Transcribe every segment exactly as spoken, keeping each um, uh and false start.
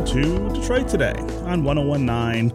to Detroit Today on one oh one point nine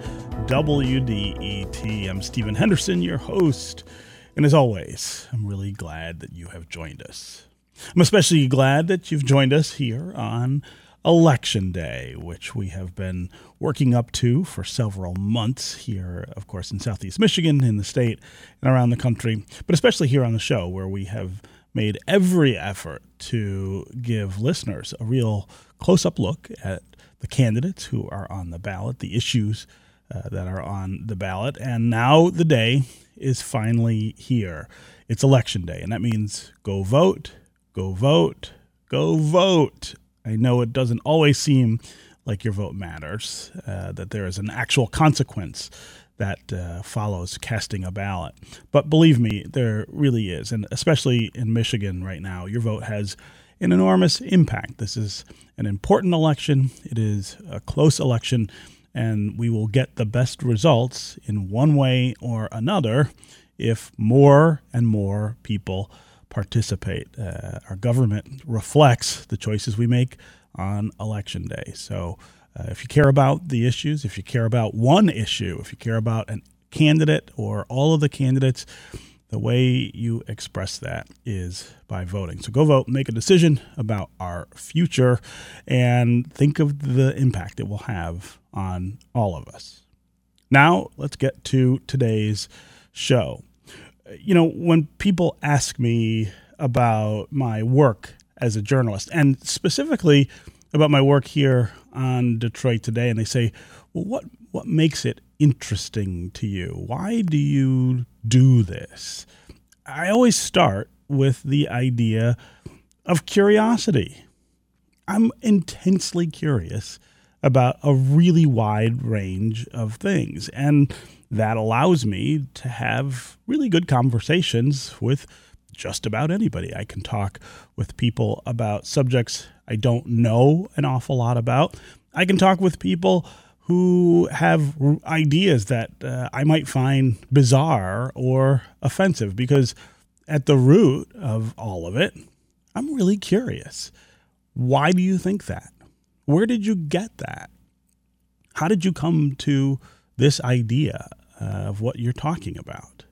W D E T. I'm Stephen Henderson, your host, and as always, I'm really glad that you have joined us. I'm especially glad that you've joined us here on Election Day, which we have been working up to for several months here, of course, in Southeast Michigan, in the state, and around the country, but especially here on the show, where we have made every effort to give listeners a real close-up look at the candidates who are on the ballot, the issues uh, that are on the ballot, and now the day is finally here. It's Election Day, and that means go vote, go vote, go vote. I know it doesn't always seem like your vote matters, uh, that there is an actual consequence that uh, follows casting a ballot. But believe me, there really is. And especially in Michigan right now, your vote has an enormous impact. This is an important election. It is a close election, and we will get the best results in one way or another if more and more people participate. Uh, our government reflects the choices we make on Election Day. So uh, if you care about the issues, if you care about one issue, if you care about a candidate or all of the candidates, the way you express that is by voting. So go vote, make a decision about our future, and think of the impact it will have on all of us. Now, let's get to today's show. You know, when people ask me about my work as a journalist, and specifically about my work here on Detroit Today, and they say, well, what, what makes it interesting to you? Why do you do this? I always start with the idea of curiosity. I'm intensely curious about a really wide range of things, and that allows me to have really good conversations with just about anybody. I can talk with people about subjects I don't know an awful lot about. I can talk with people who have ideas that uh, I might find bizarre or offensive, because at the root of all of it, I'm really curious. Why do you think that? Where did you get that? How did you come to this idea uh, of what you're talking about?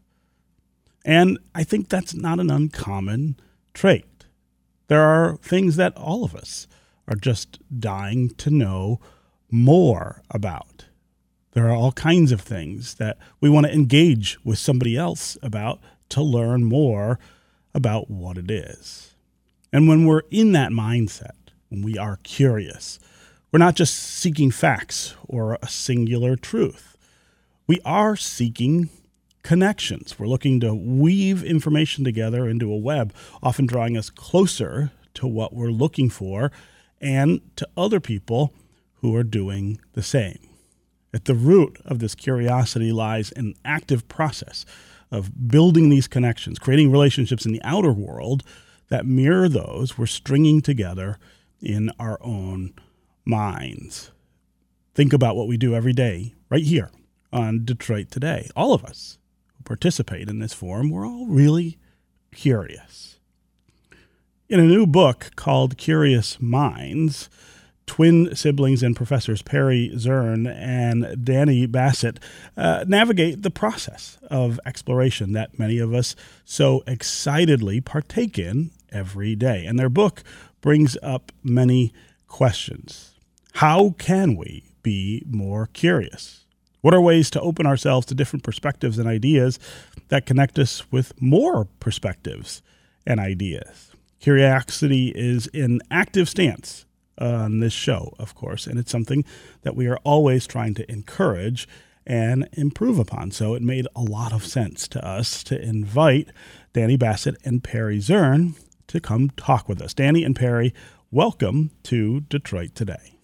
And I think that's not an uncommon trait. There are things that all of us are just dying to know more about. There are all kinds of things that we want to engage with somebody else about to learn more about what it is. And when we're in that mindset, when we are curious, we're not just seeking facts or a singular truth. We are seeking connections. We're looking to weave information together into a web, often drawing us closer to what we're looking for and to other people who are doing the same. At the root of this curiosity lies an active process of building these connections, creating relationships in the outer world that mirror those we're stringing together in our own minds. Think about what we do every day right here on Detroit Today. All of us who participate in this forum, we're all really curious. In a new book called Curious Minds, twin siblings and professors Perry Zurn and Danny Bassett uh, navigate the process of exploration that many of us so excitedly partake in every day. And their book brings up many questions. How can we be more curious? What are ways to open ourselves to different perspectives and ideas that connect us with more perspectives and ideas? Curiosity is an active stance on this show, of course, and it's something that we are always trying to encourage and improve upon. So it made a lot of sense to us to invite Danny Bassett and Perry Zurn to come talk with us. Danny and Perry, welcome to Detroit Today.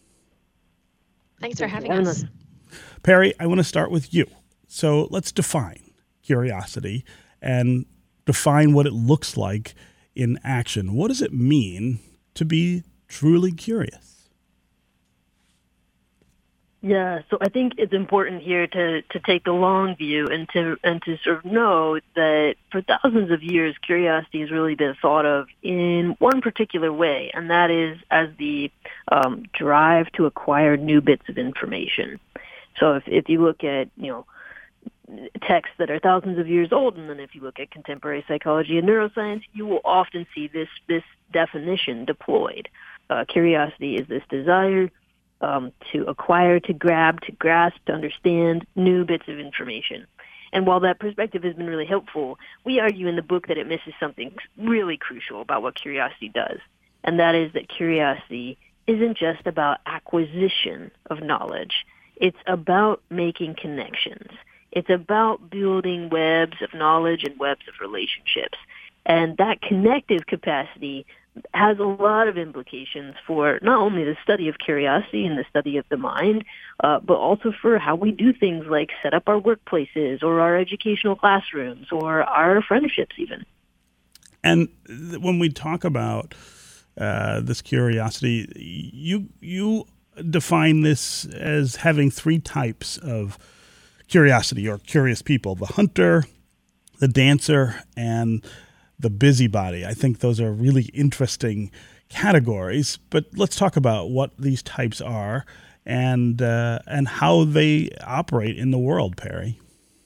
Thanks for having us. Perry, I want to start with you. So let's define curiosity and define what it looks like in action. What does it mean to be truly curious? Yeah, so I think it's important here to, to take the long view and to and to sort of know that for thousands of years, curiosity has really been thought of in one particular way, and that is as the um, drive to acquire new bits of information. So if, if you look at, you know, texts that are thousands of years old, and then if you look at contemporary psychology and neuroscience, you will often see this, this definition deployed. Uh, curiosity is this desire Um, to acquire, to grab, to grasp, to understand new bits of information. And while that perspective has been really helpful, we argue in the book that it misses something really crucial about what curiosity does. And that is that curiosity isn't just about acquisition of knowledge. It's about making connections. It's about building webs of knowledge and webs of relationships. And that connective capacity has a lot of implications for not only the study of curiosity and the study of the mind, uh, but also for how we do things like set up our workplaces or our educational classrooms or our friendships even. And th- when we talk about uh, this curiosity, you you define this as having three types of curiosity or curious people: the hunter, the dancer, and the busybody. I think those are really interesting categories, but let's talk about what these types are and uh, and how they operate in the world, Perry.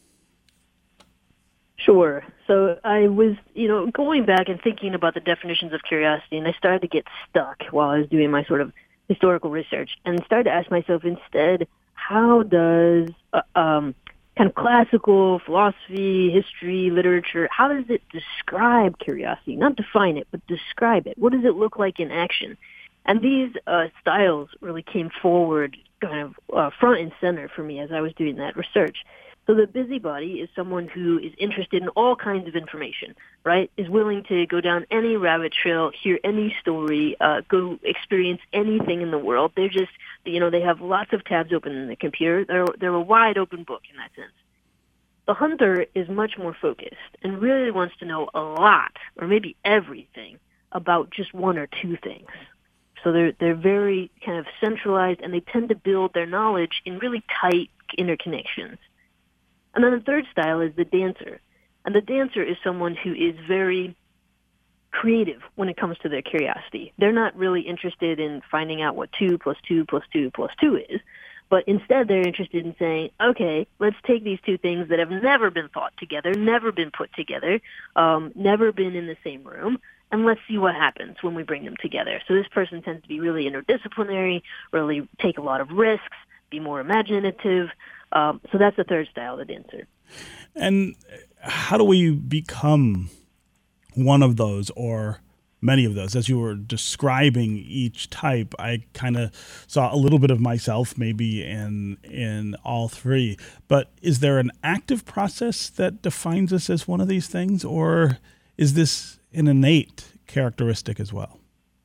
Sure. So I was, you know, going back and thinking about the definitions of curiosity, and I started to get stuck while I was doing my sort of historical research, and started to ask myself instead, how does uh, um, kind of classical philosophy, history, literature, how does it describe curiosity? Not define it, but describe it. What does it look like in action? And these uh, styles really came forward kind of uh, front and center for me as I was doing that research. So the busybody is someone who is interested in all kinds of information, right? Is willing to go down any rabbit trail, hear any story, uh, go experience anything in the world. They're just, you know, they have lots of tabs open in the computer. They're, they're a wide open book in that sense. The hunter is much more focused and really wants to know a lot, or maybe everything, about just one or two things. So they're they're very kind of centralized, and they tend to build their knowledge in really tight interconnections. And then the third style is the dancer. And the dancer is someone who is very creative when it comes to their curiosity. They're not really interested in finding out what two plus two plus two plus two is, but instead they're interested in saying, okay, let's take these two things that have never been thought together, never been put together, um, never been in the same room, and let's see what happens when we bring them together. So this person tends to be really interdisciplinary, really take a lot of risks, be more imaginative. Um, so that's the third style, the dancer. And how do we become one of those or many of those? As you were describing each type, I kind of saw a little bit of myself maybe in in all three. But is there an active process that defines us as one of these things, or is this an innate characteristic as well?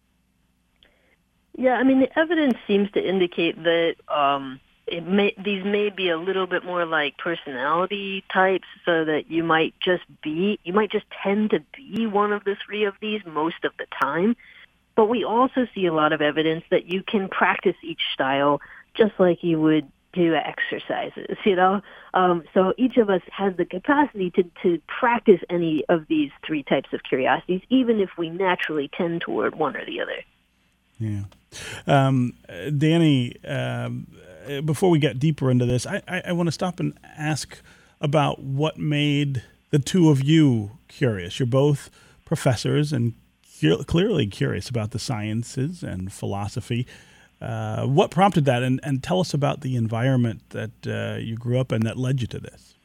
Yeah, I mean, the evidence seems to indicate that um, it may, these may be a little bit more like personality types, so that you might just be, you might just tend to be one of the three of these most of the time. But we also see a lot of evidence that you can practice each style just like you would do exercises, you know? Um, so each of us has the capacity to, to practice any of these three types of curiosities, even if we naturally tend toward one or the other. Yeah. Um, Danny, um, before we get deeper into this, I, I, I want to stop and ask about what made the two of you curious. You're both professors and cu- clearly curious about the sciences and philosophy. Uh, what prompted that? And, and tell us about the environment that uh, you grew up in that led you to this.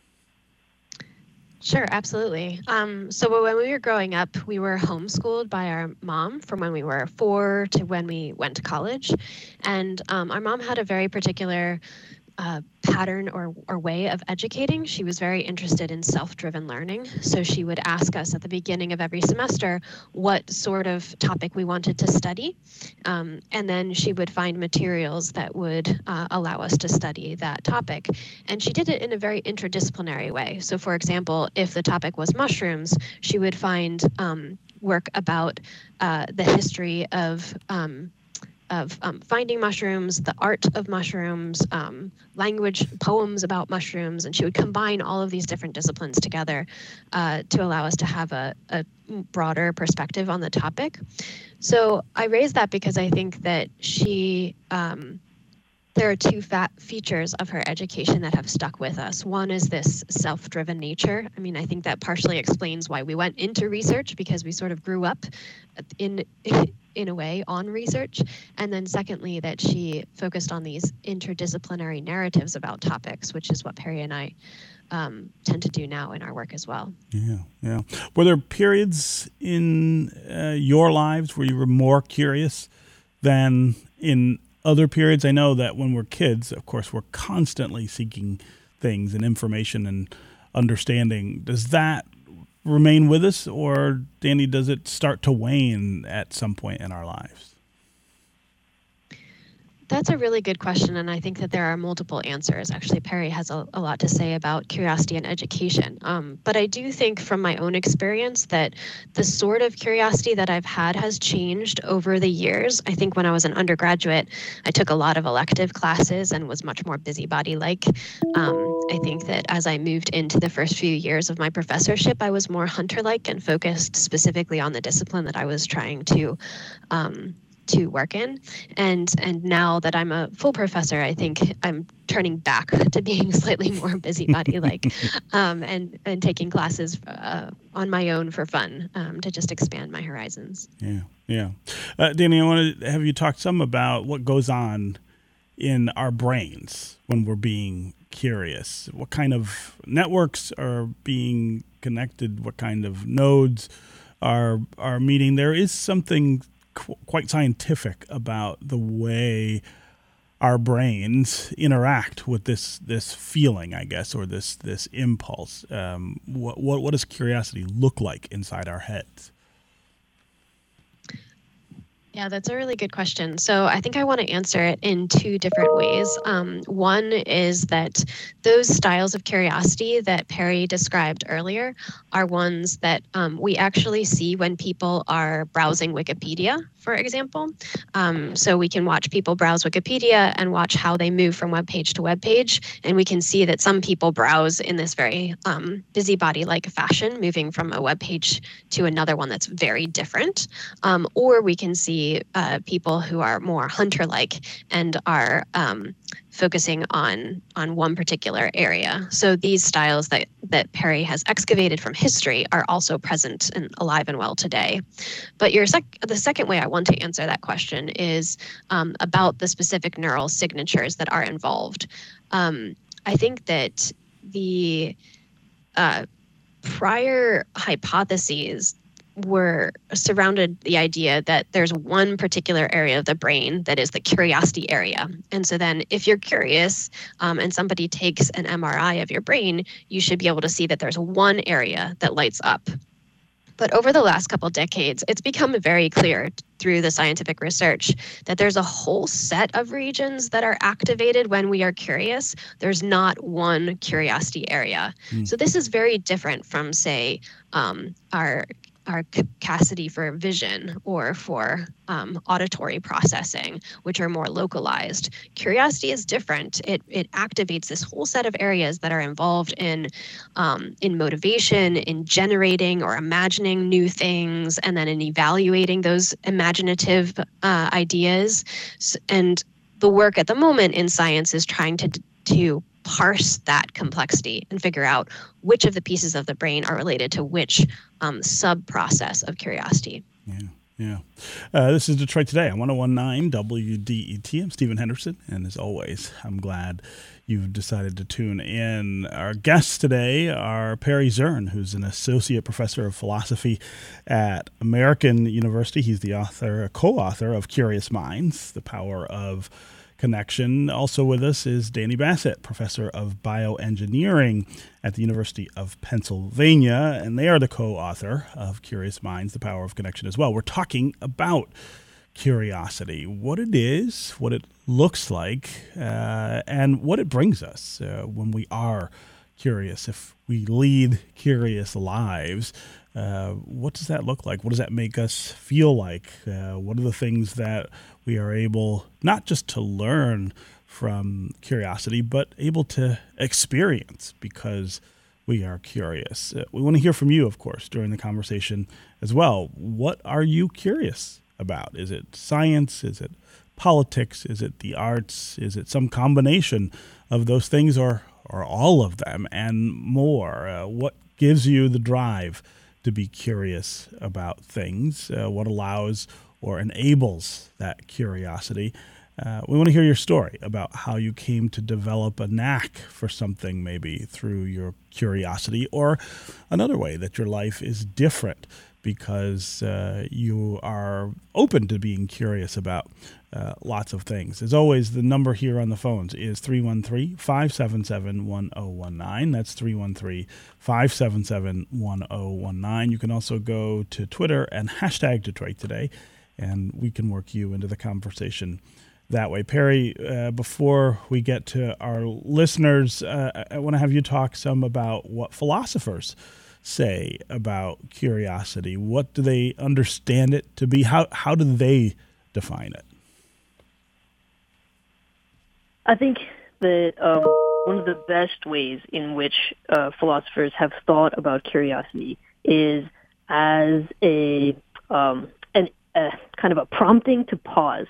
Sure, absolutely. Um, so when we were growing up, we were homeschooled by our mom from when we were four to when we went to college. And um, our mom had a very particular uh, pattern or, or way of educating. She was very interested in self-driven learning. So she would ask us at the beginning of every semester what sort of topic we wanted to study. Um, and then she would find materials that would uh, allow us to study that topic. And she did it in a very interdisciplinary way. So for example, if the topic was mushrooms, she would find um, work about uh, the history of um, of um, finding mushrooms, the art of mushrooms, um, language, poems about mushrooms, and she would combine all of these different disciplines together uh, to allow us to have a, a broader perspective on the topic. So I raise that because I think that she, um, there are two fat features of her education that have stuck with us. One is this self-driven nature. I mean, I think that partially explains why we went into research, because we sort of grew up in in a way on research. And then secondly, that she focused on these interdisciplinary narratives about topics, which is what Perry and I um, tend to do now in our work as well. Yeah, yeah. Were there periods in uh, your lives where you were more curious than in other periods? I know that when we're kids, of course, we're constantly seeking things and information and understanding. Does that remain with us, or, Danny, does it start to wane at some point in our lives? That's a really good question, and I think that there are multiple answers. Actually, Perry has a, a lot to say about curiosity and education. Um, but I do think from my own experience that the sort of curiosity that I've had has changed over the years. I think when I was an undergraduate, I took a lot of elective classes and was much more busybody-like. Um, I think that as I moved into the first few years of my professorship, I was more hunter-like and focused specifically on the discipline that I was trying to um, to work in. And and now that I'm a full professor, I think I'm turning back to being slightly more busybody-like um, and, and taking classes uh, on my own for fun um, to just expand my horizons. Yeah, yeah. Uh, Danny, I want to have you talk some about what goes on in our brains when we're being curious. What kind of networks are being connected? What kind of nodes are are meeting? There is something quite scientific about the way our brains interact with this this feeling, I guess, or this this impulse. Um, what, what what does curiosity look like inside our heads? Yeah, that's a really good question. So I think I want to answer it in two different ways. Um, one is that those styles of curiosity that Perry described earlier are ones that um, we actually see when people are browsing Wikipedia, for example. Um, so we can watch people browse Wikipedia and watch how they move from web page to web page. And we can see that some people browse in this very um, busybody-like fashion, moving from a web page to another one that's very different. Um, or we can see uh, people who are more hunter-like and are um, focusing on on one particular area. So these styles that that Perry has excavated from history are also present and alive and well today. But your sec- the second way I want to answer that question is um, about the specific neural signatures that are involved. Um, I think that the uh, prior hypotheses were surrounded the idea that there's one particular area of the brain that is the curiosity area. And so then if you're curious um, and somebody takes an M R I of your brain, you should be able to see that there's one area that lights up. But over the last couple decades, it's become very clear through the scientific research that there's a whole set of regions that are activated when we are curious. There's not one curiosity area. Mm. So this is very different from, say, um, our our capacity for vision or for um, auditory processing, which are more localized. Curiosity is different. It it activates this whole set of areas that are involved in um, in motivation, in generating or imagining new things, and then in evaluating those imaginative uh, ideas. And the work at the moment in science is trying to to parse that complexity and figure out which of the pieces of the brain are related to which um, sub-process of curiosity. Yeah, yeah. Uh, this is Detroit Today on one oh one point nine W D E T. I'm Stephen Henderson, and as always, I'm glad you've decided to tune in. Our guests today are Perry Zurn, who's an associate professor of philosophy at American University. He's the author, co-author of Curious Minds, The Power of Connection. Also with us is Danny Bassett, professor of bioengineering at the University of Pennsylvania, and they are the co-author of Curious Minds, The Power of Connection as well. We're talking about curiosity, what it is, what it looks like, uh, and what it brings us uh, when we are curious. If we lead curious lives, Uh, what does that look like? What does that make us feel like? Uh, what are the things that we are able not just to learn from curiosity, but able to experience because we are curious? Uh, we want to hear from you, of course, during the conversation as well. What are you curious about? Is it science? Is it politics? Is it the arts? Is it some combination of those things, or, or all of them and more? Uh, what gives you the drive to be curious about things? Uh, what allows or enables that curiosity? Uh, we want to hear your story about how you came to develop a knack for something, maybe through your curiosity, or another way that your life is different because uh, you are open to being curious about uh, lots of things. As always, the number here on the phones is three one three, five seven seven, one zero one nine. That's three one three, five seven seven, one zero one nine. You can also go to Twitter and hashtag Detroit Today, and we can work you into the conversation that way. Perry, uh, before we get to our listeners, uh, I want to have you talk some about what philosophers say about curiosity. What do they understand it to be? How how do they define it? I think that um, one of the best ways in which uh, philosophers have thought about curiosity is as a um, an a kind of a prompting to pause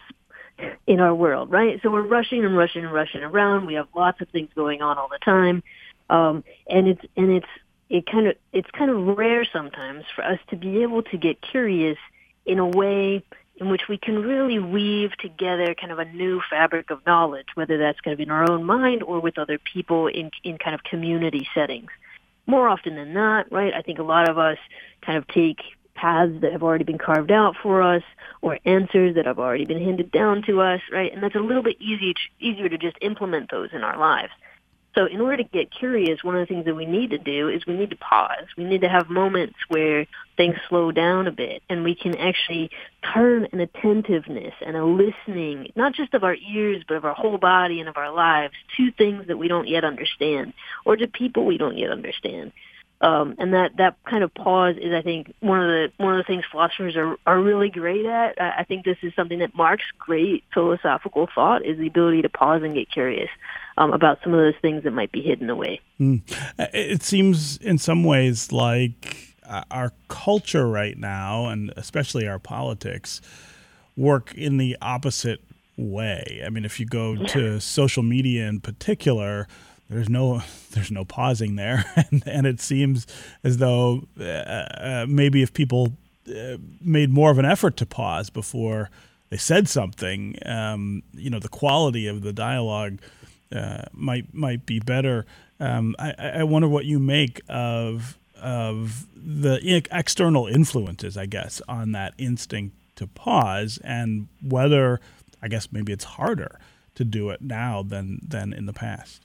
in our world, right? So we're rushing and rushing and rushing around. We have lots of things going on all the time, um, and it's and it's it kind of it's kind of rare sometimes for us to be able to get curious in a way in which we can really weave together kind of a new fabric of knowledge, whether that's kind of in our own mind or with other people in in kind of community settings. More often than not, right? I think a lot of us kind of take paths that have already been carved out for us, or answers that have already been handed down to us, right? And that's a little bit easy, easier to just implement those in our lives. So in order to get curious, one of the things that we need to do is we need to pause. We need to have moments where things slow down a bit, and we can actually turn an attentiveness and a listening, not just of our ears, but of our whole body and of our lives, to things that we don't yet understand, or to people we don't yet understand. Um, and that, that kind of pause is, I think, one of the one of the things philosophers are, are really great at. I, I think this is something that marks great philosophical thought, is the ability to pause and get curious um, about some of those things that might be hidden away. Mm. It seems in some ways like our culture right now, and especially our politics, work in the opposite way. I mean, if you go to social media in particular, There's no, there's no pausing there, and, and it seems as though uh, uh, maybe if people uh, made more of an effort to pause before they said something, um, you know, the quality of the dialogue uh, might might be better. Um, I, I wonder what you make of of the external influences, I guess, on that instinct to pause, and whether, I guess, maybe it's harder to do it now than than in the past.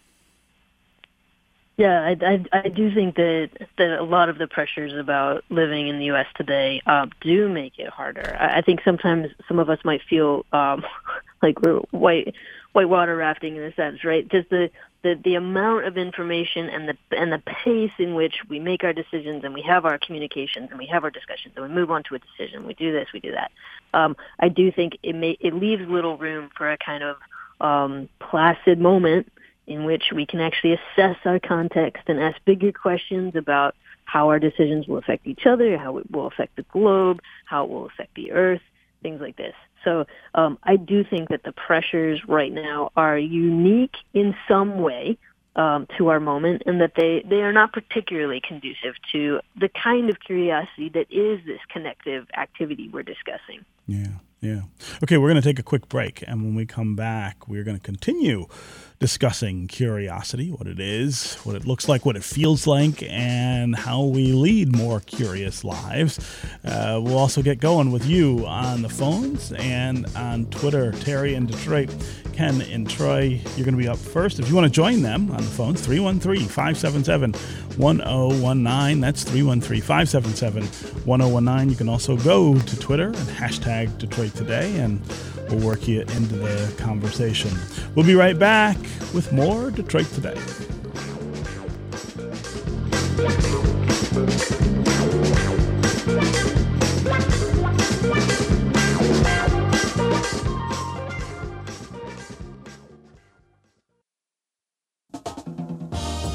Yeah, I, I, I do think that that a lot of the pressures about living in the U S today uh, do make it harder. I, I think sometimes some of us might feel um, like we're white white water rafting in a sense, right? Just the, the, the amount of information and the and the pace in which we make our decisions, and we have our communications, and we have our discussions, and we move on to a decision. We do this, we do that. Um, I do think it may it leaves little room for a kind of um, placid moment in which we can actually assess our context and ask bigger questions about how our decisions will affect each other, how it will affect the globe, how it will affect the earth, things like this. So um, I do think that the pressures right now are unique in some way um, to our moment, and that they, they are not particularly conducive to the kind of curiosity that is this connective activity we're discussing. Yeah, yeah. Okay, we're going to take a quick break, and when we come back, we're going to continue discussing curiosity, what it is, what it looks like, what it feels like, and how we lead more curious lives. Uh, we'll also get going with you on the phones and on Twitter. Terry in Detroit, Ken in Troy, you're going to be up first. If you want to join them on the phones, three one three, five seven seven, one zero one nine. That's three one three, five seven seven, one zero one nine. You can also go to Twitter and hashtag Detroit Today, and we'll work you into the conversation. We'll be right back with more Detroit Today.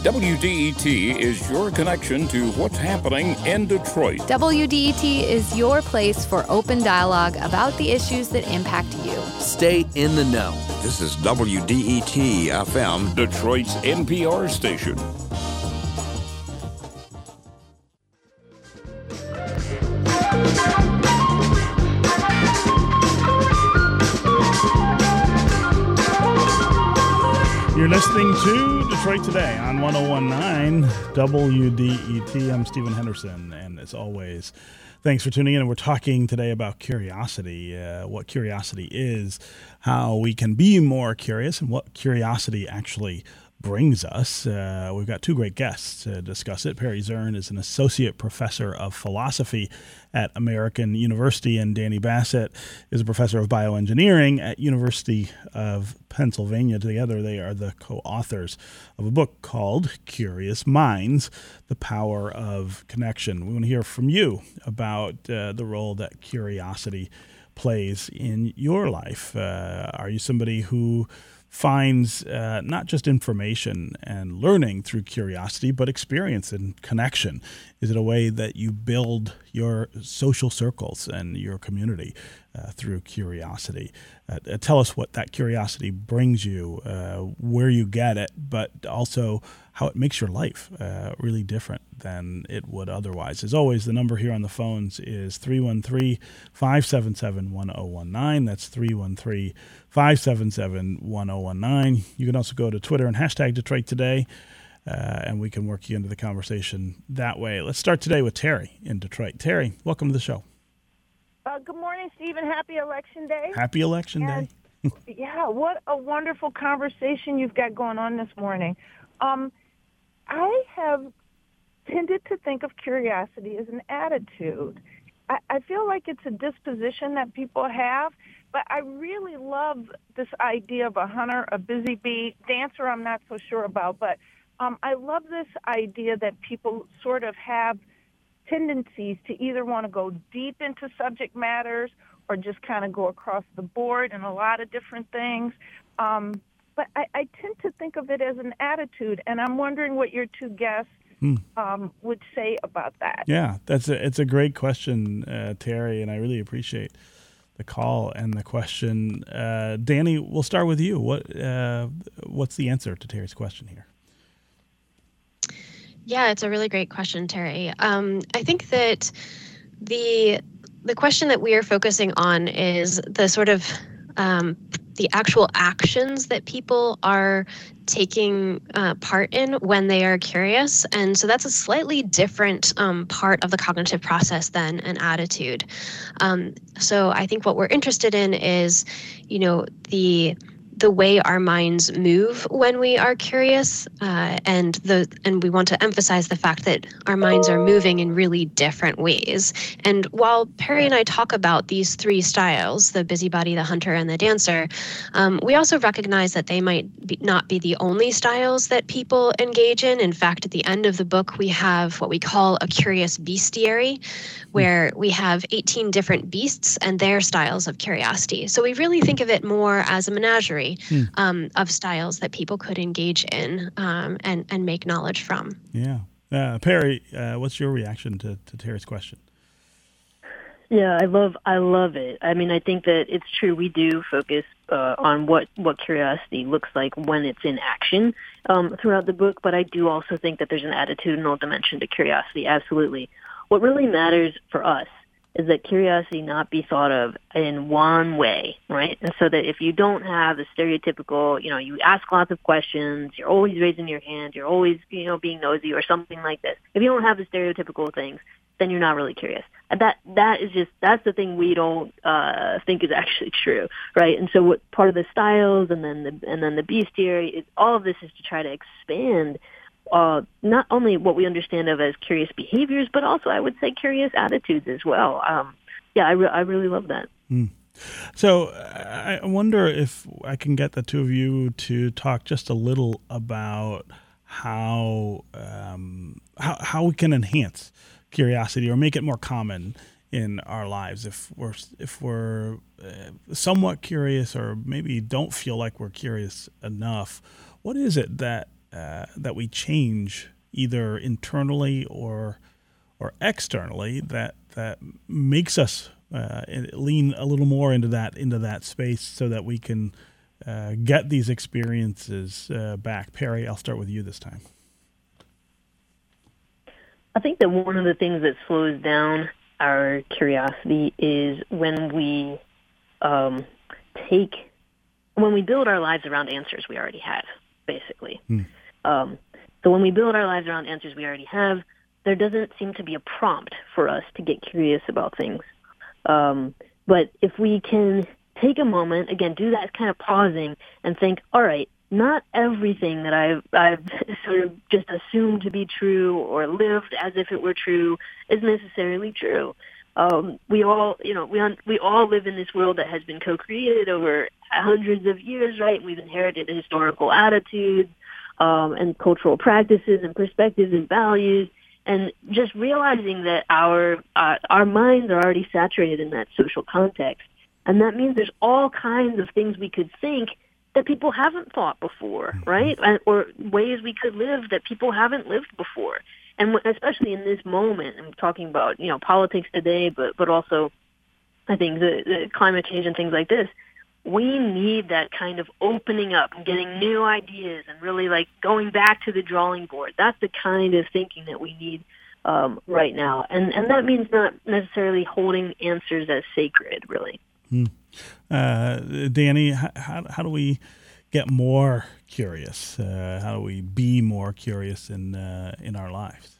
W D E T is your connection to what's happening in Detroit. W D E T is your place for open dialogue about the issues that impact you. Stay in the know. This is W D E T F M, Detroit's N P R station. You're listening to Detroit Today on one oh one point nine W D E T. I'm Stephen Henderson, and as always, thanks for tuning in. And we're talking today about curiosity, uh, what curiosity is, how we can be more curious, and what curiosity actually brings us. Uh, we've got two great guests to discuss it. Perry Zurn is an associate professor of philosophy at American University, and Danny Bassett is a professor of bioengineering at University of Pennsylvania. Together, they are the co-authors of a book called Curious Minds, The Power of Connection. We want to hear from you about uh, the role that curiosity plays in your life. Uh, are you somebody who finds uh, not just information and learning through curiosity, but experience and connection? Is it a way that you build your social circles and your community uh, through curiosity? Uh, tell us what that curiosity brings you, uh, where you get it, but also how it makes your life uh, really different than it would otherwise. As always, the number here on the phones is three one three, five seven seven, one oh one nine. That's three one three, five seven seven, one oh one nine. You can also go to Twitter and hashtag Detroit Today, uh, and we can work you into the conversation that way. Let's start today with Terry in Detroit. Terry, welcome to the show. Uh, good morning, Stephen. Happy Election Day. Happy Election and, Day. Yeah, what a wonderful conversation you've got going on this morning. Um, I have tended to think of curiosity as an attitude. I, I feel like it's a disposition that people have, but I really love this idea of a hunter, a busy bee. Dancer, I'm not so sure about, but um, I love this idea that people sort of have tendencies to either want to go deep into subject matters or just kind of go across the board in a lot of different things. Um, but I, I tend to think of it as an attitude, and I'm wondering what your two guests hmm. um, would say about that. Yeah, that's a, it's a great question, uh, Terry, and I really appreciate the call and the question. Uh, Danny, we'll start with you. What uh, what's the answer to Terry's question here? Yeah, it's a really great question, Terry. Um, I think that the the question that we are focusing on is the sort of um, the actual actions that people are taking uh, part in when they are curious. And so that's a slightly different um, part of the cognitive process than an attitude. Um, so I think what we're interested in is, you know, the the way our minds move when we are curious, uh, and the and we want to emphasize the fact that our minds are moving in really different ways. And while Perry and I talk about these three styles, the busybody, the hunter, and the dancer, um, we also recognize that they might be, not be the only styles that people engage in. In fact, at the end of the book, we have what we call a curious bestiary, where we have eighteen different beasts and their styles of curiosity. So we really think of it more as a menagerie Hmm. Um, of styles that people could engage in um, and, and make knowledge from. Yeah. Uh, Perry, uh, what's your reaction to, to Terry's question? Yeah, I love I love it. I mean, I think that it's true. We do focus uh, on what, what curiosity looks like when it's in action um, throughout the book, but I do also think that there's an attitudinal dimension to curiosity, absolutely. What really matters for us is that curiosity not be thought of in one way, right? And so that if you don't have the stereotypical, you know, you ask lots of questions, you're always raising your hand, you're always, you know, being nosy or something like this. If you don't have the stereotypical things, then you're not really curious. And that that is just, that's the thing we don't uh, think is actually true, right? And so what part of the styles and then the, and then the bestiary, is all of this is to try to expand Uh, not only what we understand of as curious behaviors, but also I would say curious attitudes as well. Um, yeah, I, re- I really love that. Mm. So I wonder if I can get the two of you to talk just a little about how um, how, how we can enhance curiosity or make it more common in our lives. If we're if we're uh, somewhat curious or maybe don't feel like we're curious enough, what is it that uh, that we change either internally or or externally that that makes us uh, lean a little more into that into that space so that we can uh, get these experiences uh, back. Perry, I'll start with you this time. I think that one of the things that slows down our curiosity is when we um, take, when we build our lives around answers we already have, basically. Hmm. Um, so when we build our lives around answers we already have, there doesn't seem to be a prompt for us to get curious about things. Um, but if we can take a moment, again, do that kind of pausing and think, all right, not everything that I've, I've sort of just assumed to be true or lived as if it were true is necessarily true. Um, we all, you know, we we all live in this world that has been co-created over hundreds of years, right? We've inherited historical attitudes um, and cultural practices and perspectives and values, and just realizing that our uh, our minds are already saturated in that social context, and that means there's all kinds of things we could think that people haven't thought before, right? Or ways we could live that people haven't lived before. And especially in this moment, I'm talking about, you know, politics today, but, but also I think the, the climate change and things like this, we need that kind of opening up and getting new ideas and really like going back to the drawing board. That's the kind of thinking that we need um, right now. And, and that means not necessarily holding answers as sacred, really. Hmm. Uh, Danny, how, how do we get more curious? Uh, how do we be more curious in uh, in our lives?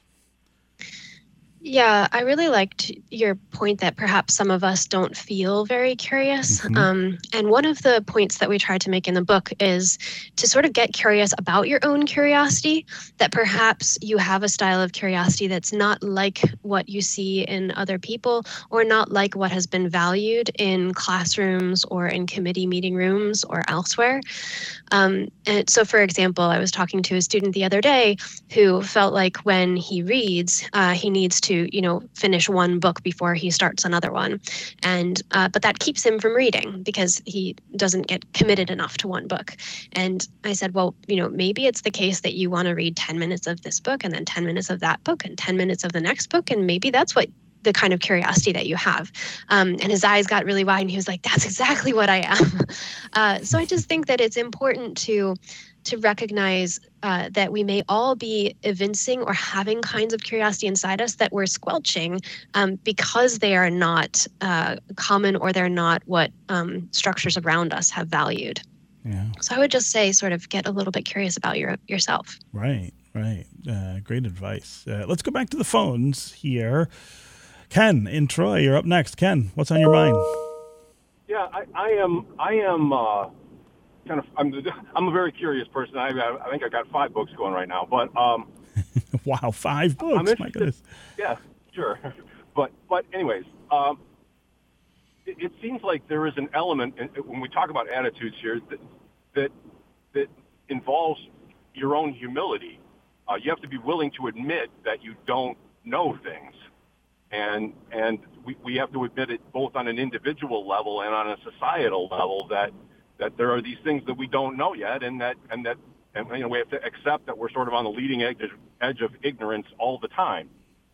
Yeah, I really liked your point that perhaps some of us don't feel very curious. Mm-hmm. Um, and one of the points that we tried to make in the book is to sort of get curious about your own curiosity, that perhaps you have a style of curiosity that's not like what you see in other people or not like what has been valued in classrooms or in committee meeting rooms or elsewhere. Um, and so, for example, I was talking to a student the other day who felt like when he reads, uh, he needs to to, you know, finish one book before he starts another one. And, uh, but that keeps him from reading because he doesn't get committed enough to one book. And I said, well, you know, maybe it's the case that you want to read ten minutes of this book and then ten minutes of that book and ten minutes of the next book. And maybe that's what the kind of curiosity that you have. Um, and his eyes got really wide and he was like, that's exactly what I am. uh, so I just think that it's important to to recognize uh, that we may all be evincing or having kinds of curiosity inside us that we're squelching um, because they are not uh, common or they're not what um, structures around us have valued. Yeah. So I would just say sort of get a little bit curious about your yourself. Right, right. Uh, great advice. Uh, let's go back to the phones here. Ken in Troy, you're up next. Ken, what's on your mind? Yeah, I, I am. I am uh, kind of. I'm. I'm a very curious person. I, I think I got five books going right now. But um, wow, five books! My goodness. Yeah, sure. But but anyways, um, it, it seems like there is an element in, when we talk about attitudes here that that that involves your own humility. Uh, you have to be willing to admit that you don't know things. And and we, we have to admit it both on an individual level and on a societal level that, that there are these things that we don't know yet, and that and that and you know we have to accept that we're sort of on the leading edge, edge of ignorance all the time.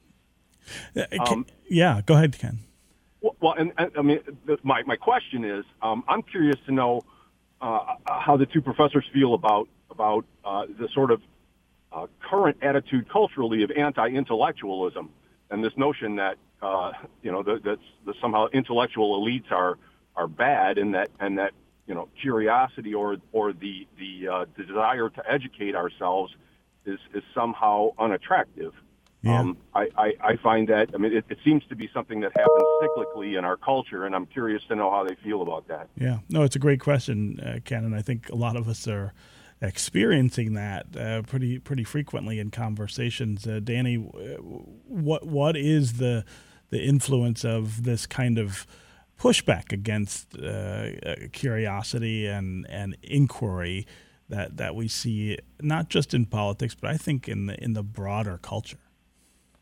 Um, yeah, go ahead, Ken. Well, well and, and I mean, the, my my question is, um, I'm curious to know uh, how the two professors feel about about uh, the sort of uh, current attitude culturally of anti-intellectualism. And this notion that uh, you know that, that somehow intellectual elites are are bad, and that and that you know curiosity or or the the uh, desire to educate ourselves is is somehow unattractive. Yeah. Um, I, I, I find that I mean it, it seems to be something that happens cyclically in our culture, and I'm curious to know how they feel about that. Yeah, no, it's a great question, uh, Ken, and I think a lot of us are experiencing that uh, pretty pretty frequently in conversations. Uh, Danny, what what is the the influence of this kind of pushback against uh, curiosity and, and inquiry that, that we see not just in politics, but I think in the in the broader culture?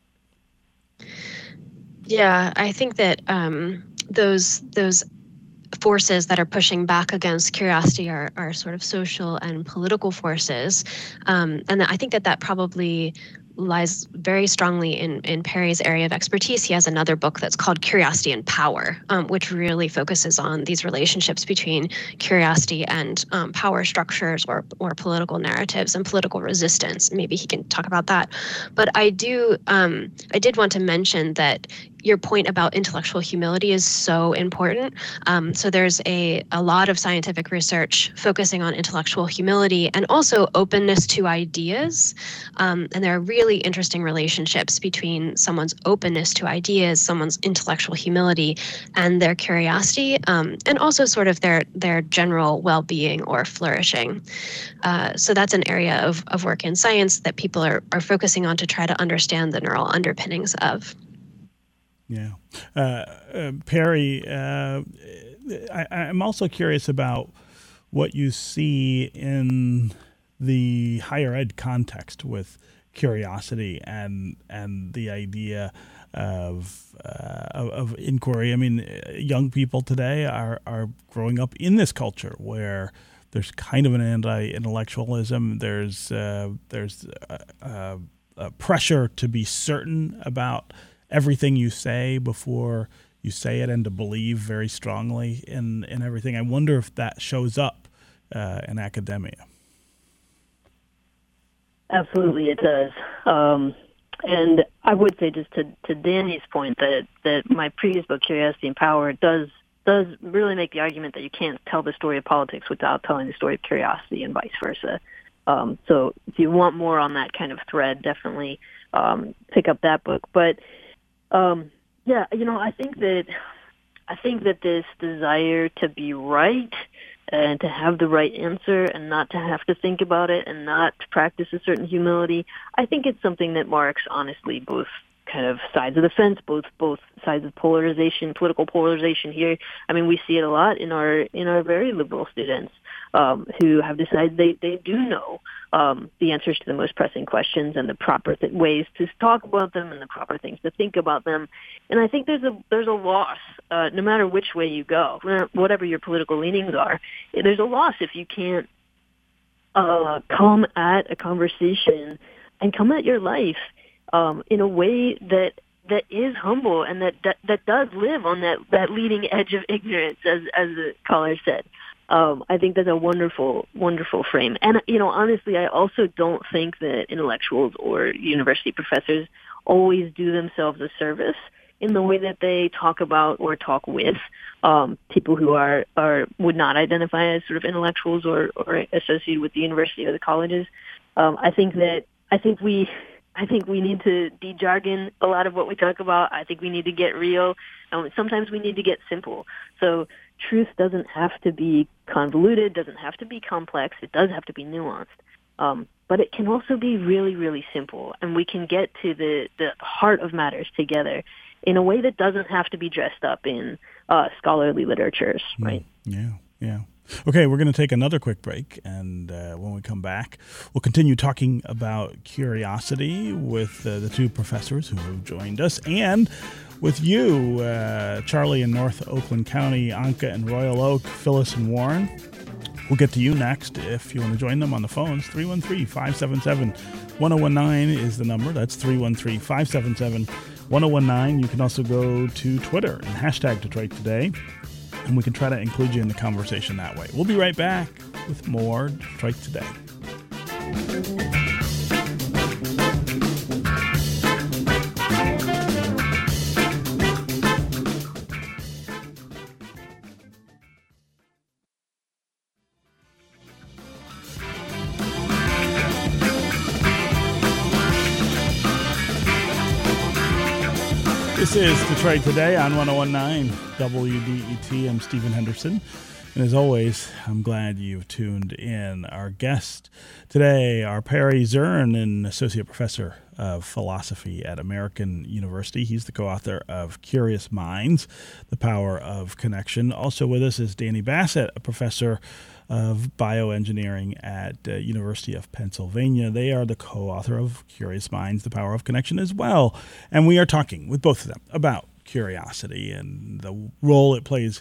Yeah, I think that um, those those forces that are pushing back against curiosity are, are sort of social and political forces. Um, and I think that that probably lies very strongly in, in Perry's area of expertise. He has another book that's called Curiosity and Power, um, which really focuses on these relationships between curiosity and um, power structures or, or political narratives and political resistance. Maybe he can talk about that. But I do, um, I did want to mention that your point about intellectual humility is so important. Um, so there's a, a lot of scientific research focusing on intellectual humility and also openness to ideas. Um, and there are really interesting relationships between someone's openness to ideas, someone's intellectual humility, and their curiosity, um, and also sort of their, their general well-being or flourishing. Uh, so that's an area of, of work in science that people are, are focusing on to try to understand the neural underpinnings of. Yeah. Uh, uh, Perry, uh, I, I'm also curious about what you see in the higher ed context with curiosity and and the idea of, uh, of of inquiry. I mean, young people today are, are growing up in this culture where there's kind of an anti-intellectualism. There's, uh, there's uh, uh, pressure to be certain about everything you say before you say it and to believe very strongly in, in everything. I wonder if that shows up uh, in academia. Absolutely, it does. Um, and I would say just to, to Danny's point that, that my previous book, Curiosity and Power, does does really make the argument that you can't tell the story of politics without telling the story of curiosity and vice versa. Um, so if you want more on that kind of thread, definitely um, pick up that book. But Um, yeah, you know, I think that I think that this desire to be right and to have the right answer and not to have to think about it and not to practice a certain humility, I think it's something that marks, honestly, both kind of sides of the fence, both both sides of polarization, political polarization here. I mean, we see it a lot in our in our very liberal students um, who have decided they, they do know um, the answers to the most pressing questions and the proper th- ways to talk about them and the proper things to think about them. And I think there's a there's a loss, uh, no matter which way you go, whatever your political leanings are. There's a loss if you can't uh, come at a conversation and come at your life Um, in a way that that is humble and that, that, that does live on that, that leading edge of ignorance, as as the caller said. Um, I think that's a wonderful, wonderful frame. And, you know, honestly, I also don't think that intellectuals or university professors always do themselves a service in the way that they talk about or talk with um, people who are, are would not identify as sort of intellectuals or, or associated with the university or the colleges. Um, I think that I think we. I think we need to de-jargon a lot of what we talk about. I think we need to get real. Um, sometimes we need to get simple. So truth doesn't have to be convoluted, doesn't have to be complex. It does have to be nuanced. Um, but it can also be really, really simple. And we can get to the, the heart of matters together in a way that doesn't have to be dressed up in uh, scholarly literatures, right? Mm, yeah, yeah. Okay, we're going to take another quick break, and uh, when we come back, we'll continue talking about curiosity with uh, the two professors who have joined us, and with you, uh, Charlie in North Oakland County, Anka in Royal Oak, Phyllis and Warren. We'll get to you next if you want to join them on the phones. three one three, five seven seven, one zero one nine is the number. That's three one three, five seven seven, one zero one nine. You can also go to Twitter and hashtag Detroit Today, and we can try to include you in the conversation that way. We'll be right back with more Detroit Today. This is Detroit Today on one oh one point nine W D E T. I'm Stephen Henderson. And as always, I'm glad you've tuned in. Our guest today are Perry Zurn, an associate professor of philosophy at American University. He's the co-author of Curious Minds, The Power of Connection. Also with us is Danny Bassett, a professor of bioengineering at uh, University of Pennsylvania. They are the co-author of Curious Minds, The Power of Connection as well. And we are talking with both of them about curiosity and the role it plays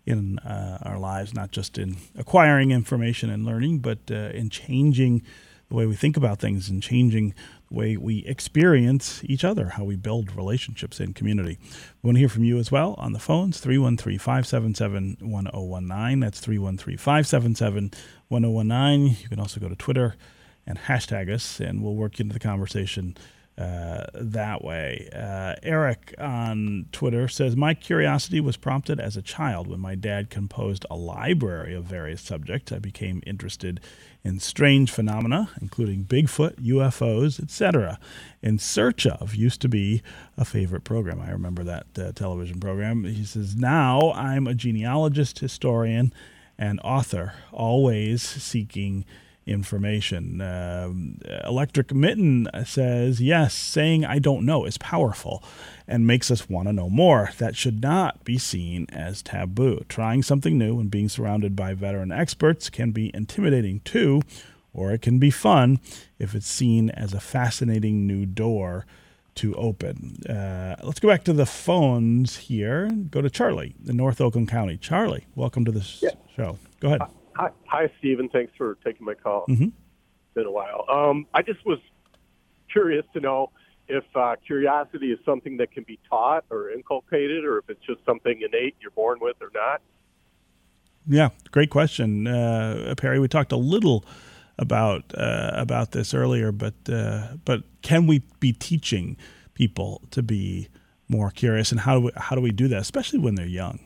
in uh, our lives, not just in acquiring information and learning, but uh, in changing the way we think about things and changing the way we experience each other, how we build relationships in community. We want to hear from you as well on the phones, three one three, five seven seven, one oh one nine. That's three one three, five seven seven, one oh one nine. You can also go to Twitter and hashtag us, and we'll work into the conversation uh, that way. Uh, Eric on Twitter says, my curiosity was prompted as a child when my dad composed a library of various subjects. I became interested in strange phenomena, including Bigfoot, U F Os, et cetera. In Search Of used to be a favorite program. I remember that uh, television program. He says, now I'm a genealogist, historian, and author, always seeking information. Um, Electric Mitten says, yes, saying I don't know is powerful and makes us want to know more. That should not be seen as taboo. Trying something new and being surrounded by veteran experts can be intimidating too, or it can be fun if it's seen as a fascinating new door to open. Uh, let's go back to the phones here. Go to Charlie in North Oakland County. Charlie, welcome to the yeah. show. Go ahead. Hi, hi, Stephen. Thanks for taking my call. Mm-hmm. It's been a while. Um, I just was curious to know if uh, curiosity is something that can be taught or inculcated, or if it's just something innate you're born with or not. Yeah, great question, uh, Perry. We talked a little about uh, about this earlier, but uh, but can we be teaching people to be more curious, and how do we, how do we do that, especially when they're young?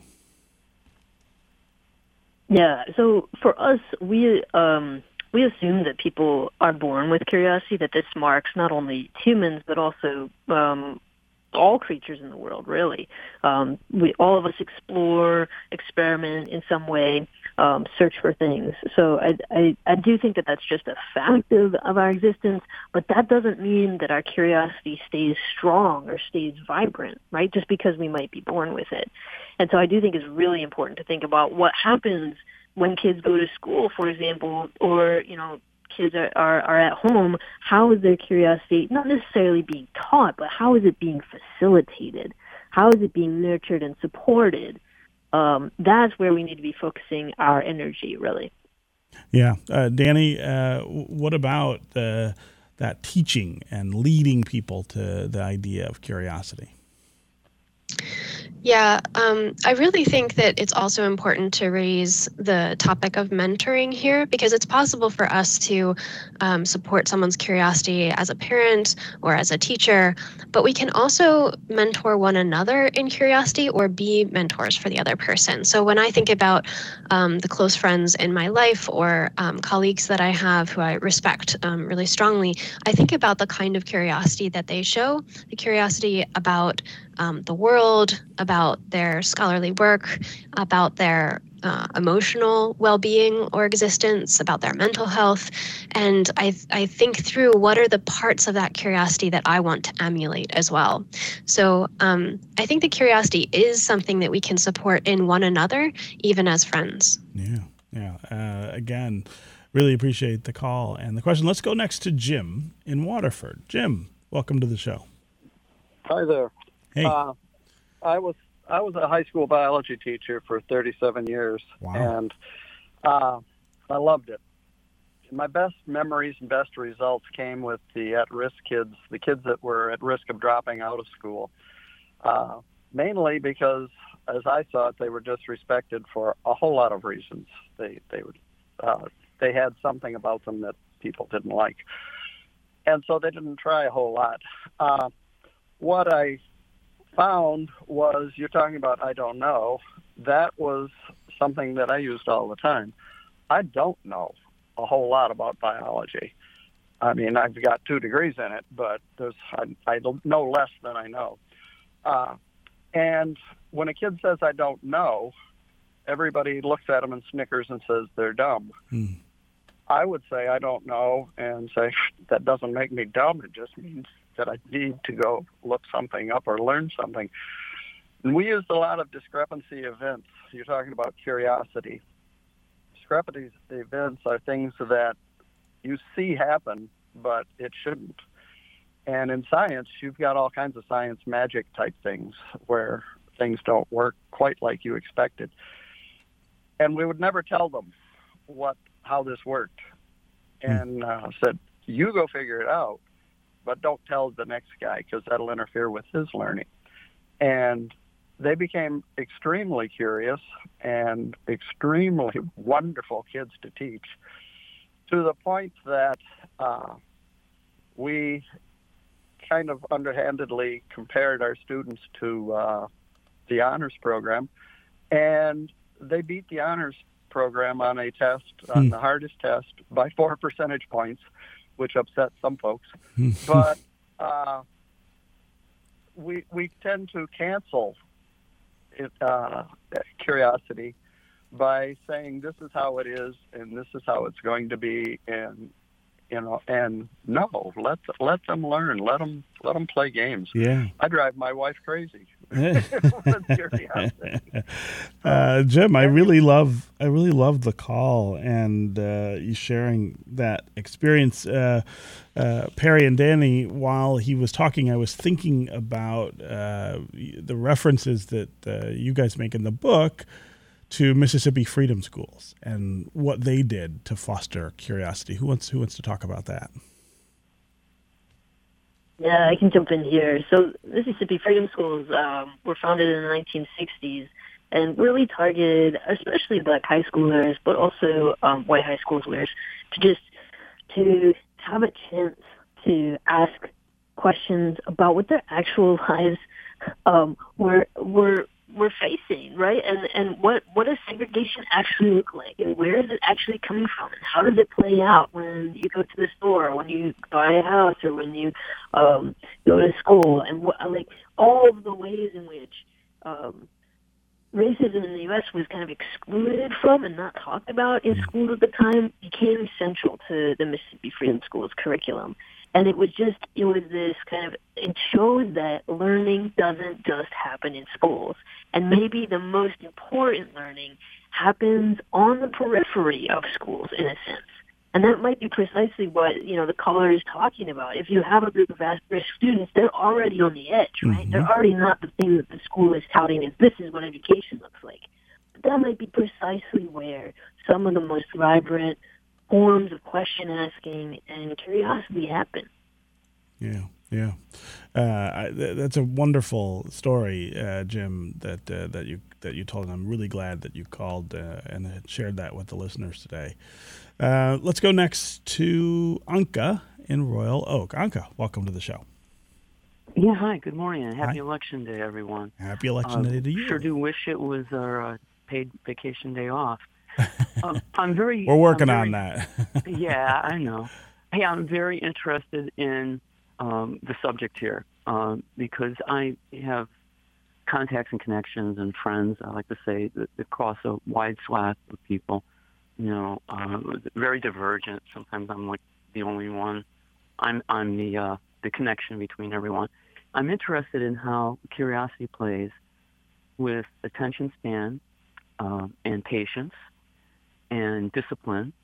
Yeah, so for us, we um, we assume that people are born with curiosity, that this marks not only humans, but also um, all creatures in the world, really. Um, we all of us explore, experiment in some way, um, search for things. So I, I, I do think that that's just a fact of, of our existence, but that doesn't mean that our curiosity stays strong or stays vibrant, right, just because we might be born with it. And so I do think it's really important to think about what happens when kids go to school, for example, or, you know, kids are, are, are at home. How is their curiosity not necessarily being taught, but how is it being facilitated? How is it being nurtured and supported? Um, that's where we need to be focusing our energy, really. Yeah. Uh, Danny, uh, what about uh, that teaching and leading people to the idea of curiosity? Yeah, um, I really think that it's also important to raise the topic of mentoring here, because it's possible for us to um, support someone's curiosity as a parent or as a teacher, but we can also mentor one another in curiosity or be mentors for the other person. So when I think about um, the close friends in my life or um, colleagues that I have who I respect um, really strongly, I think about the kind of curiosity that they show, the curiosity about Um, the world, about their scholarly work, about their uh, emotional well-being or existence, about their mental health. And I, I think through what are the parts of that curiosity that I want to emulate as well. So um, I think that curiosity is something that we can support in one another, even as friends. Yeah, yeah. Uh, again, really appreciate the call and the question. Let's go next to Jim in Waterford. Jim, welcome to the show. Hi there. Hey. Uh, I was I was a high school biology teacher for thirty-seven years, wow. and uh, I loved it. My best memories and best results came with the at-risk kids, the kids that were at risk of dropping out of school, uh, mainly because, as I saw it, they were disrespected for a whole lot of reasons. They they would uh, they had something about them that people didn't like, and so they didn't try a whole lot. Uh, what I found was, you're talking about I don't know, that was something that I used all the time. I don't know a whole lot about biology. I mean, I've got two degrees in it, but there's I, I know less than I know. Uh, and when a kid says I don't know, everybody looks at them and snickers and says they're dumb. Hmm. I would say I don't know and say that doesn't make me dumb. It just means that I need to go look something up or learn something. And we used a lot of discrepancy events. You're talking about curiosity. Discrepancy events are things that you see happen, but it shouldn't. And in science, you've got all kinds of science magic type things where things don't work quite like you expected. and we would never tell them what how this worked, and uh, said, "You go figure it out, but don't tell the next guy because that'll interfere with his learning." And they became extremely curious and extremely wonderful kids to teach, to the point that uh, we kind of underhandedly compared our students to uh, the honors program, and they beat the honors program on a test, on the hardest test, by four percentage points, which upset some folks. But uh, we we tend to cancel it, uh, curiosity by saying this is how it is and this is how it's going to be, and you know, and no, let let them learn, let them let them play games. Yeah, I drive my wife crazy with curiosity. Uh, Jim, I really love I really love the call and uh, you sharing that experience. Uh, uh, Perry and Danny, while he was talking, I was thinking about uh, the references that uh, you guys make in the book to Mississippi Freedom Schools and what they did to foster curiosity. Who wants who wants to talk about that? Yeah, I can jump in here. So Mississippi Freedom Schools um, were founded in the nineteen sixties and really targeted especially black high schoolers, but also um, white high schoolers, to just to have a chance to ask questions about what their actual lives um, were were were facing, right? And and what what does segregation actually look like, and where is it actually coming from, and how does it play out when you go to the store, or when you buy a house, or when you um, go to school, and what, like all of the ways in which um, racism in the U S was kind of excluded from and not talked about in schools at the time became central to the Mississippi Freedom Schools curriculum. And it was just, it was this kind of, it shows that learning doesn't just happen in schools. And maybe the most important learning happens on the periphery of schools, in a sense. And that might be precisely what, you know, the caller is talking about. If you have a group of at-risk students, they're already on the edge, right? Mm-hmm. They're already not the thing that the school is touting as this is what education looks like. But that might be precisely where some of the most vibrant forms of question asking and curiosity happen. Yeah, yeah, uh, I, th- that's a wonderful story, uh, Jim. That uh, that you that you told. And I'm really glad that you called uh, and had shared that with the listeners today. Uh, let's go next to Anka in Royal Oak. Anka, welcome to the show. Yeah, hi. Good morning and happy hi. Election Day, everyone. Happy Election uh, Day to you. Sure do wish it was our uh, paid vacation day off. um, I'm very. We're working very, on that. Yeah, I know. Hey, I'm very interested in um, the subject here um, because I have contacts and connections and friends, I like to say, that, that cross a wide swath of people. You know, uh, very divergent. Sometimes I'm like the only one. I'm I'm the uh, the connection between everyone. I'm interested in how curiosity plays with attention span uh, and patience and discipline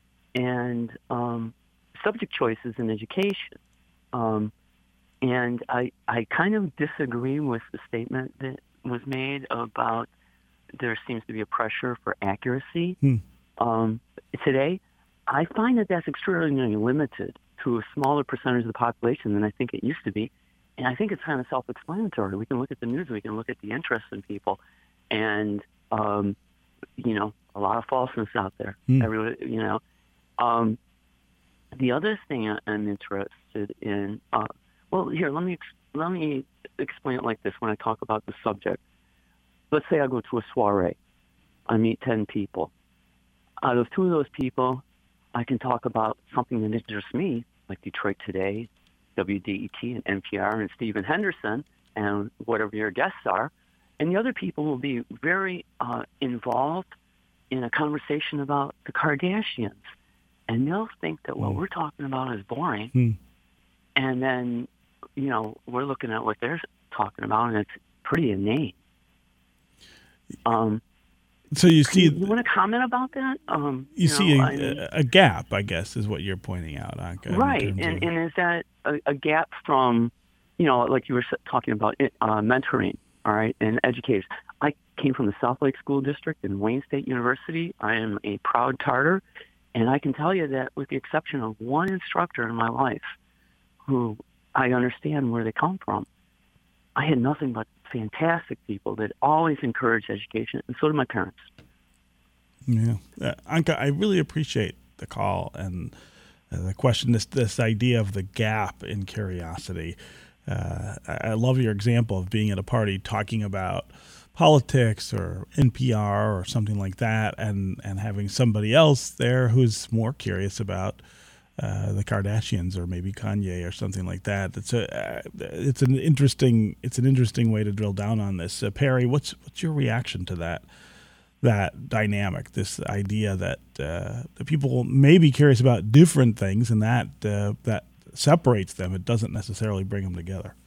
and um, subject choices in education. Um, and I I kind of disagree with the statement that was made about there seems to be a pressure for accuracy. Hmm. Um, today, I find that that's extraordinarily limited to a smaller percentage of the population than I think it used to be. And I think it's kind of self-explanatory. We can look at the news, we can look at the interest in people, and, um, you know, a lot of falseness out there. Mm. Every, you know. Um, the other thing I'm interested in, uh, well, here, let me, ex- let me explain it like this when I talk about the subject. Let's say I go to a soiree. I meet ten people. Out of two of those people, I can talk about something that interests me, like Detroit Today, W D E T, and N P R, and Stephen Henderson, and whatever your guests are. And the other people will be very uh, involved in a conversation about the Kardashians. And they'll think that what mm. we're talking about is boring. Mm. And then, you know, we're looking at what they're talking about, and it's pretty inane. Um, so you see... You, you want to comment about that? Um, you, you see know, a, I mean, a gap, I guess, is what you're pointing out, Anka. Right. And, of... and is that a, a gap from, you know, like you were talking about uh, mentoring, all right, and educators. I came from the South Lake School District in Wayne State University. I am a proud Tartar, and I can tell you that with the exception of one instructor in my life who I understand where they come from, I had nothing but fantastic people that always encouraged education, and so did my parents. Yeah. Uh, Anka, I really appreciate the call and uh, the question, this, this idea of the gap in curiosity. Uh, I, I love your example of being at a party talking about politics or N P R or something like that, and, and having somebody else there who's more curious about uh, the Kardashians or maybe Kanye or something like that. It's a uh, it's an interesting it's an interesting way to drill down on this. Uh, Perry, what's what's your reaction to that that dynamic? This idea that uh, the people may be curious about different things, and that uh, that separates them. It doesn't necessarily bring them together.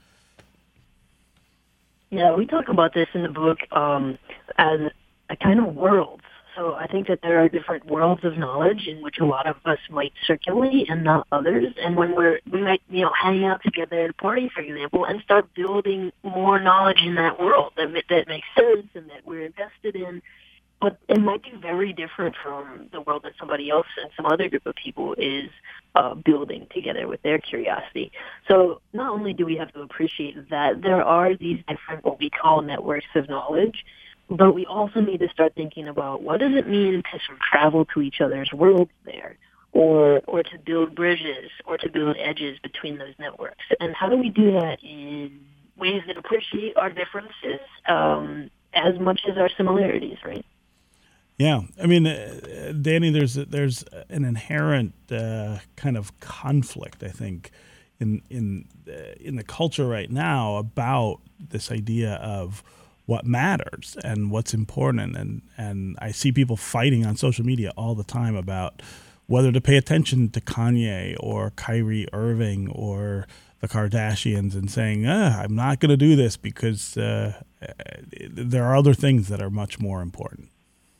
Yeah, we talk about this in the book um, as a kind of worlds. So I think that there are different worlds of knowledge in which a lot of us might circulate and not others. And when we're, we might, you know, hang out together at a party, for example, and start building more knowledge in that world that, that makes sense and that we're invested in. But it might be very different from the world that somebody else and some other group of people is uh, building together with their curiosity. So not only do we have to appreciate that there are these different what we call networks of knowledge, but we also need to start thinking about what does it mean to sort of travel to each other's worlds there, or or to build bridges, or to build edges between those networks. And how do we do that in ways that appreciate our differences um, as much as our similarities, right? Yeah, I mean, uh, Danny, there's there's an inherent uh, kind of conflict, I think, in in uh, in the culture right now about this idea of what matters and what's important, and and I see people fighting on social media all the time about whether to pay attention to Kanye or Kyrie Irving or the Kardashians, and saying, ah, I'm not going to do this because uh, there are other things that are much more important.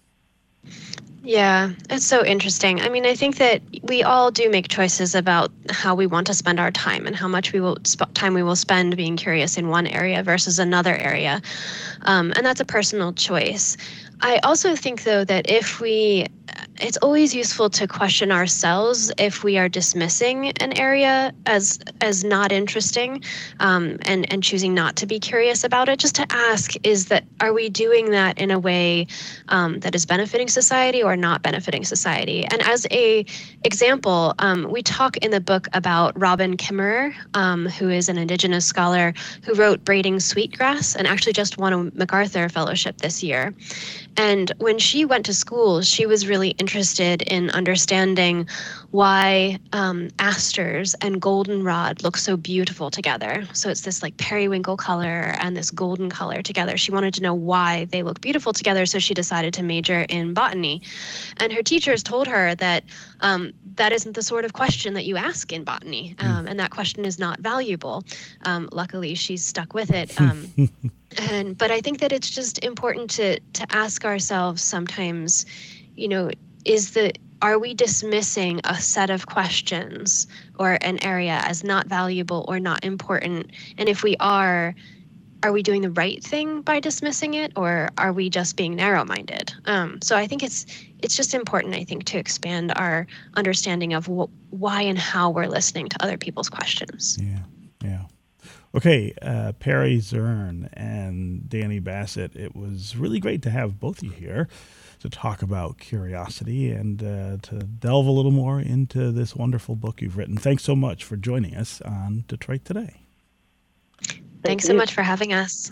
Yeah, it's so interesting. I mean, I think that we all do make choices about how we want to spend our time and how much we will sp- time we will spend being curious in one area versus another area. Um, and that's a personal choice. I also think, though, that if we, it's always useful to question ourselves if we are dismissing an area as as not interesting, um, and and choosing not to be curious about it. Just to ask, is that are we doing that in a way um, that is benefiting society or not benefiting society? And as a example, um, we talk in the book about Robin Kimmerer, um, who is an Indigenous scholar who wrote Braiding Sweetgrass and actually just won a MacArthur Fellowship this year. And when she went to school, she was really interested in understanding why um, asters and goldenrod look so beautiful together. So it's this like periwinkle color and this golden color together. She wanted to know why they look beautiful together, so she decided to major in botany. And her teachers told her that um, that isn't the sort of question that you ask in botany, um, and that question is not valuable. Um, luckily, she's stuck with it. Um, And but I think that it's just important to to ask ourselves sometimes, you know, is the are we dismissing a set of questions or an area as not valuable or not important? And if we are, are we doing the right thing by dismissing it, or are we just being narrow-minded? Um, so I think it's it's just important, I think, to expand our understanding of wh- why and how we're listening to other people's questions. Yeah, yeah. Okay, uh, Perry Zurn and Danny Bassett, it was really great to have both of you here to talk about curiosity and uh, to delve a little more into this wonderful book you've written. Thanks so much for joining us on Detroit Today. Thanks so much for having us.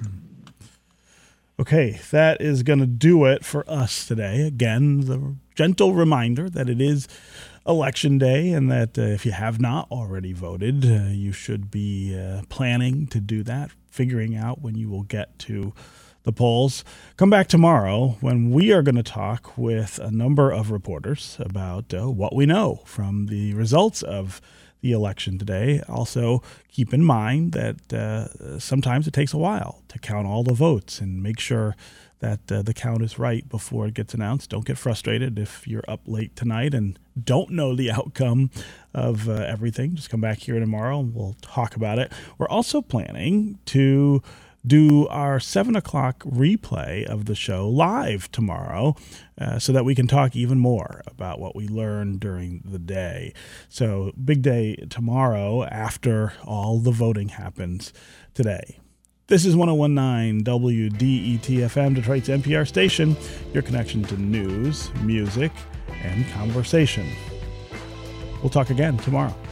Okay, that is going to do it for us today. Again, the gentle reminder that it is Election Day, and that uh, if you have not already voted, uh, you should be uh, planning to do that, figuring out when you will get to the polls. Come back tomorrow when we are going to talk with a number of reporters about uh, what we know from the results of the election today. Also, keep in mind that uh, sometimes it takes a while to count all the votes and make sure that uh, the count is right before it gets announced. Don't get frustrated if you're up late tonight and don't know the outcome of uh, everything. Just come back here tomorrow and we'll talk about it. We're also planning to do our seven o'clock replay of the show live tomorrow uh, so that we can talk even more about what we learned during the day. So big day tomorrow after all the voting happens today. This is one oh one point nine W D E T F M, Detroit's N P R station, your connection to news, music, and conversation. We'll talk again tomorrow.